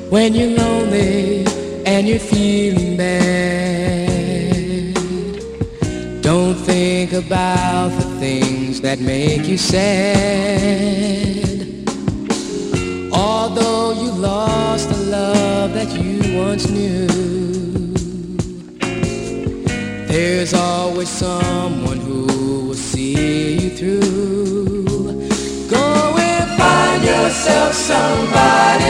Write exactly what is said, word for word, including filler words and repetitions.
When you're lonely and you're feeling bad, don't think about the things that make you sad. Although you lost the love that you once knew, there's always someone who will see you through. Go and find yourself somebody